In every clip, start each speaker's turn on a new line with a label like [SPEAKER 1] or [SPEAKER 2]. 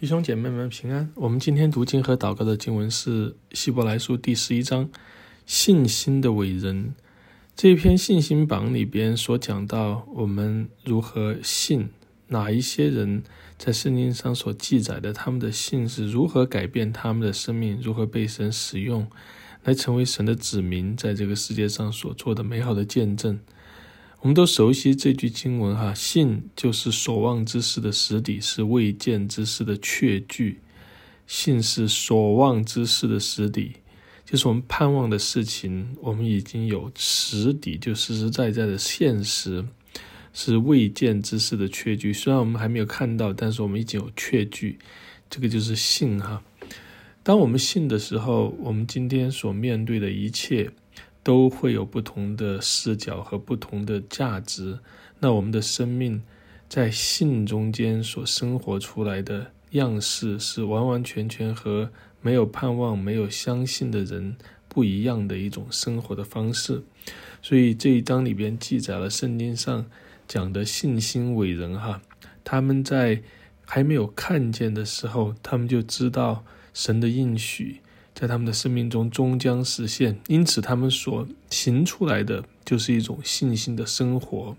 [SPEAKER 1] 弟兄姐妹们平安。我们今天读经和祷告的经文是希伯来书第11章，信心的伟人。这一篇信心榜里边所讲到我们如何信，哪一些人在圣经上所记载的他们的信是如何改变他们的生命，如何被神使用来成为神的子民，在这个世界上所做的美好的见证。我们都熟悉这句经文信就是所望之事的实底，是未见之事的确据。信是所望之事的实底，就是我们盼望的事情，我们已经有实底，就实实在在的现实，是未见之事的确据。虽然我们还没有看到，但是我们已经有确据，这个就是信当我们信的时候，我们今天所面对的一切都会有不同的视角和不同的价值。那我们的生命在信中间所生活出来的样式，是完完全全和没有盼望、没有相信的人不一样的一种生活的方式。所以这一章里边记载了圣经上讲的信心伟人他们在还没有看见的时候，他们就知道神的应许在他们的生命中终将实现，因此他们所行出来的就是一种信心的生活。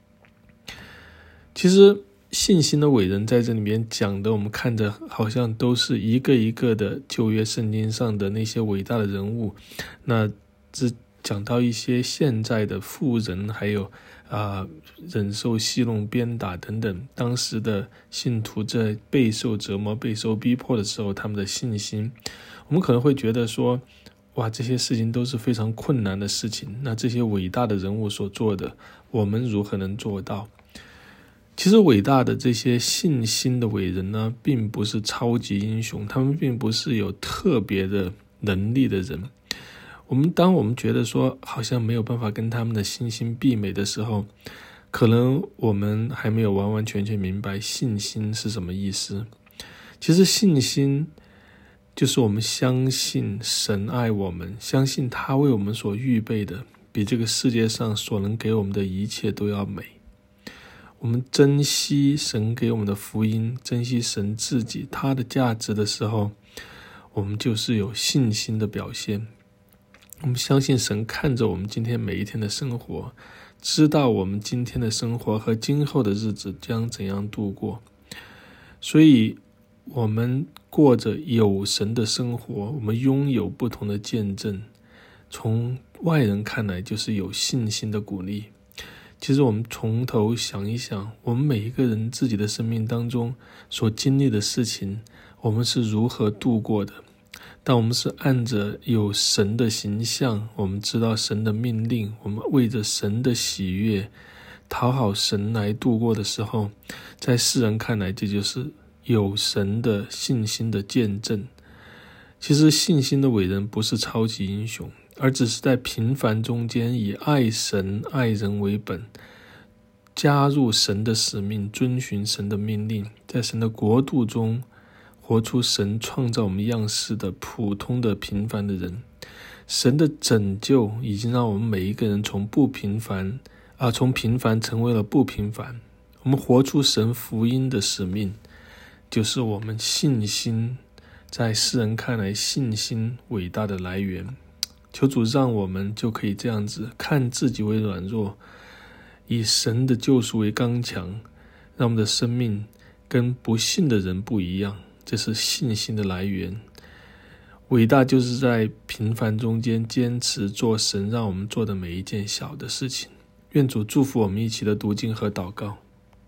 [SPEAKER 1] 其实信心的伟人在这里面讲的，我们看着好像都是一个一个的旧约圣经上的那些伟大的人物，那只讲到一些现在的富人，还有忍受戏弄鞭打等等，当时的信徒在备受折磨、备受逼迫的时候，他们的信心，我们可能会觉得说，哇，这些事情都是非常困难的事情，那这些伟大的人物所做的，我们如何能做到？其实伟大的这些信心的伟人呢，并不是超级英雄，他们并不是有特别的能力的人。当我们觉得说好像没有办法跟他们的信心媲美的时候，可能我们还没有完完全全明白信心是什么意思。其实信心就是我们相信神爱我们，相信他为我们所预备的比这个世界上所能给我们的一切都要美。我们珍惜神给我们的福音，珍惜神自己他的价值的时候，我们就是有信心的表现。我们相信神看着我们今天每一天的生活，知道我们今天的生活和今后的日子将怎样度过，所以我们过着有神的生活，我们拥有不同的见证，从外人看来就是有信心的鼓励。其实我们从头想一想，我们每一个人自己的生命当中所经历的事情，我们是如何度过的。但我们是按着有神的形象，我们知道神的命令，我们为着神的喜悦讨好神来度过的时候，在世人看来，这就是有神的信心的见证。其实信心的伟人不是超级英雄，而只是在平凡中间以爱神爱人为本，加入神的使命，遵循神的命令，在神的国度中活出神创造我们样式的普通的平凡的人。神的拯救已经让我们每一个人从平凡成为了不平凡。我们活出神福音的使命，就是我们信心在世人看来信心伟大的来源。求主让我们就可以这样子看自己为软弱，以神的救赎为刚强，让我们的生命跟不信的人不一样。这是信心的来源。伟大就是在平凡中间坚持做神让我们做的每一件小的事情。愿主祝福我们一起的读经和祷告。